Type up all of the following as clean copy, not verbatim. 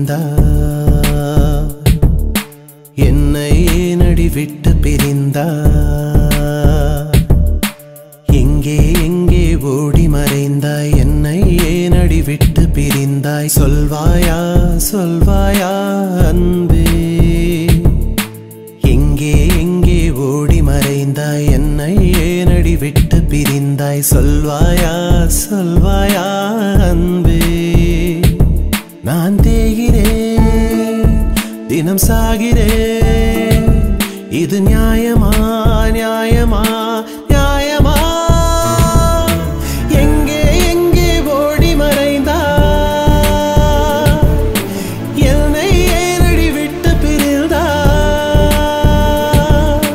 மறைந்தாய் என்னை ஏனடி விட்டு பிரிந்தாய் எங்கே எங்கே ஓடி மறைந்தாய் என்னை ஏனடி விட்டு பிரிந்தாய் சொல்வாயா சொல்வாயா அன்பே எங்கே எங்கே ஓடி மறைந்தாய் என்னை ஏனடி விட்டு பிரிந்தாய் சொல்வாயா சொல்வாயா அன்பே நான் தேகிறேன் தினம் சாகிறேன் இது நியாயமா நியாயமா நியாயமா எங்கே எங்கே ஓடி மறைந்தாய் என்னை ஏனடி விட்டு பிரிந்தாய்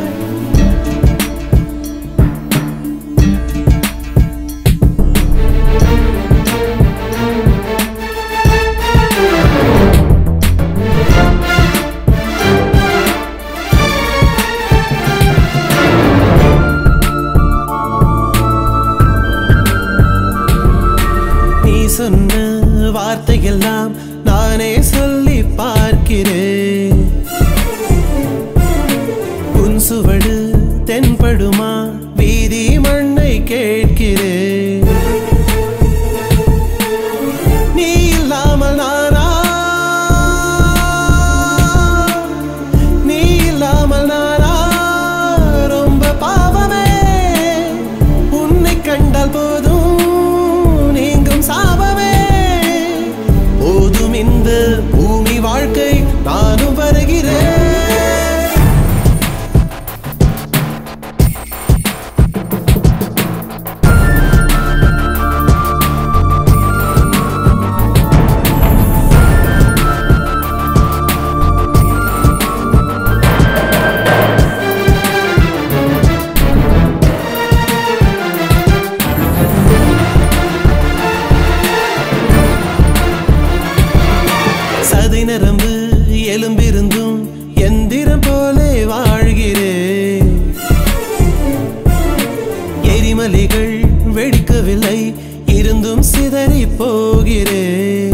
சொன்ன வார்த்தையெல்லாம் நானே சொல்லி பார்க்கிறேன் உன் சுவடு தென்படுமா வீதி மண்ணை கேட்கிறேன் நீ இல்லாமல் நானா நீ இல்லாமல் நானா ரொம்ப பாவமே உன்னை கண்டால் போதும் சாபமே போதும் இந்த பூமி வாழ்க்கை நானும் வருகிறேன் நரம்பு எலும்பிருந்தும் எந்திரம் போலே வாழ்கிறேன் எரிமலைகள் வெடிக்கவில்லை இருந்தும் சிதறி போகிறேன்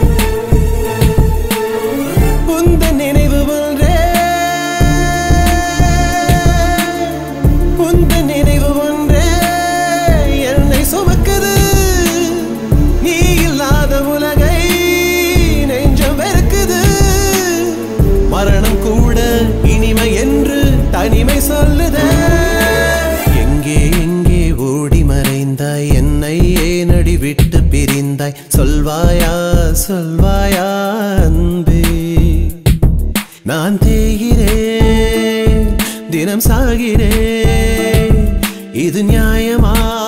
உந்த நினைவு ஒன்றே உந்த நினைவு ஒன்றே என்னை சுமக்குது நீ இல்லாத உலகை மரணம் கூட இனிமை என்று தனிமை சொல்லுதே எங்கே எங்கே ஓடி மறைந்தாய் என்னை ஏனடி விட்டு பிரிந்தாய் சொல்வாயா சொல்வாயா அன்பே நான் தேகிறேன் தினம் சாகிறேன் இது நியாயமா